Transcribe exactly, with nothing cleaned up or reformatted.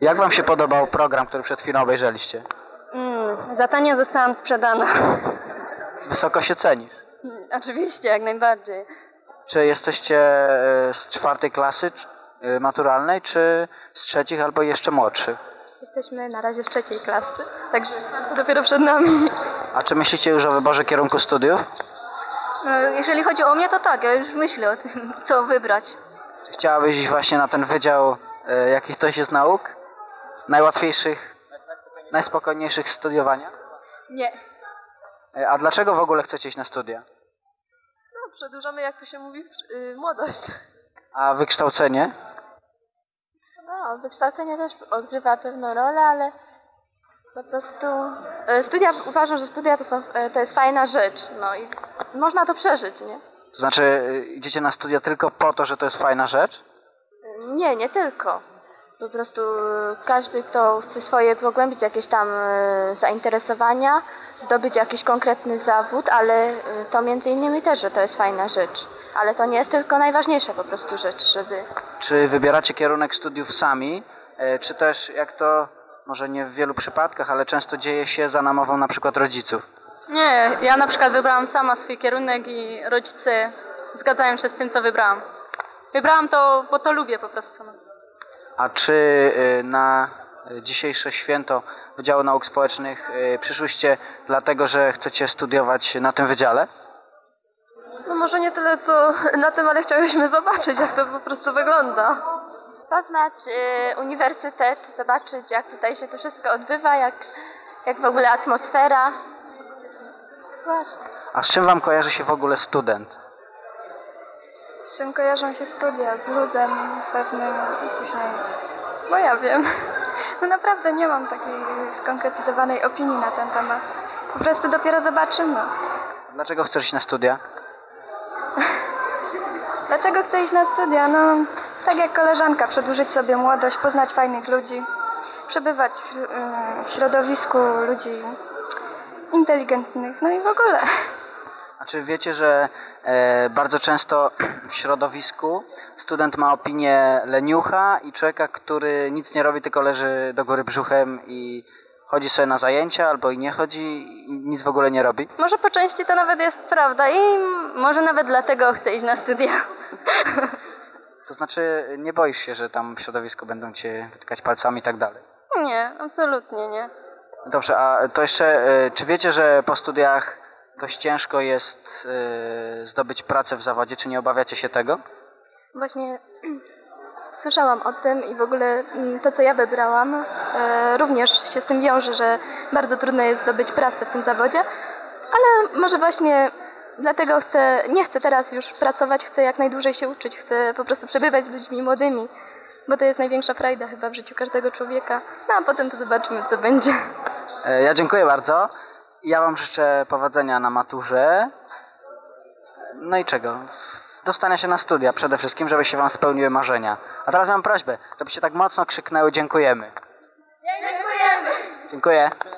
Jak wam się podobał program, który przed chwilą obejrzeliście? Mm, za tanio zostałam sprzedana. Wysoko się cenisz. Mm, oczywiście, jak najbardziej. Czy jesteście e, z czwartej klasy czy- e, maturalnej, czy z trzecich albo jeszcze młodszych? Jesteśmy na razie z trzeciej klasy, także to dopiero przed nami. A czy myślicie już o wyborze kierunku studiów? No, jeżeli chodzi o mnie, to tak, ja już myślę o tym, co wybrać. Czy chciałabyś iść właśnie na ten wydział e, jakich to jest nauk? Najłatwiejszych, najspokojniejszych studiowania? Nie. E, A dlaczego w ogóle chcecie iść na studia? No, przedłużamy, jak to się mówi, yy, młodość. A wykształcenie? No, wykształcenie też odgrywa pewną rolę, ale po prostu e, studia, uważam, że studia to, są, e, to jest fajna rzecz, no i można to przeżyć, nie? To znaczy e, idziecie na studia tylko po to, że to jest fajna rzecz? Nie, nie tylko. Po prostu e, każdy, kto chce swoje pogłębić jakieś tam e, zainteresowania, zdobyć jakiś konkretny zawód, ale e, to między innymi też, że to jest fajna rzecz. Ale to nie jest tylko najważniejsza po prostu rzecz, żeby... Czy wybieracie kierunek studiów sami, e, czy też jak to może nie w wielu przypadkach, ale często dzieje się za namową na przykład rodziców? Nie, ja na przykład wybrałam sama swój kierunek i rodzice zgadzają się z tym, co wybrałam. Wybrałam to, bo to lubię po prostu. No. A czy e, na dzisiejsze święto Wydziału Nauk Społecznych e, przyszłyście dlatego, że chcecie studiować na tym wydziale? No może nie tyle co na tym, ale chciałyśmy zobaczyć, jak to po prostu wygląda. Poznać y, uniwersytet, zobaczyć, jak tutaj się to wszystko odbywa, jak, jak w ogóle atmosfera. Właśnie. A z czym wam kojarzy się w ogóle student? Z czym kojarzą się studia? Z luzem pewnym i później... Bo ja wiem. No naprawdę nie mam takiej skonkretyzowanej opinii na ten temat. Po prostu dopiero zobaczymy. Dlaczego chcesz iść na studia? Dlaczego chcę iść na studia? No, tak jak koleżanka, przedłużyć sobie młodość, poznać fajnych ludzi, przebywać w, yy, w środowisku ludzi inteligentnych, no i w ogóle. A czy wiecie, że e, bardzo często w środowisku student ma opinię leniucha i człowieka, który nic nie robi, tylko leży do góry brzuchem i chodzi sobie na zajęcia albo i nie chodzi i nic w ogóle nie robi? Może po części to nawet jest prawda i może nawet dlatego chcę iść na studia. To znaczy nie boisz się, że tam w środowisku będą cię wytykać palcami i tak dalej? Nie, absolutnie nie. Dobrze, a to jeszcze, e, czy wiecie, że po studiach dość ciężko jest e, zdobyć pracę w zawodzie, czy nie obawiacie się tego? Właśnie słyszałam o tym i w ogóle mm, to, co ja wybrałam, e, również się z tym wiąże, że bardzo trudno jest zdobyć pracę w tym zawodzie, ale może właśnie dlatego chcę, nie chcę teraz już pracować, chcę jak najdłużej się uczyć, chcę po prostu przebywać z ludźmi młodymi, bo to jest największa frajda chyba w życiu każdego człowieka, no a potem to zobaczymy, co będzie. E, Ja dziękuję bardzo. Ja wam życzę powodzenia na maturze. No i czego? Dostania się na studia przede wszystkim, żeby się wam spełniły marzenia. A teraz mam prośbę, żebyście tak mocno krzyknęły dziękujemy. Dziękujemy! Dziękuję.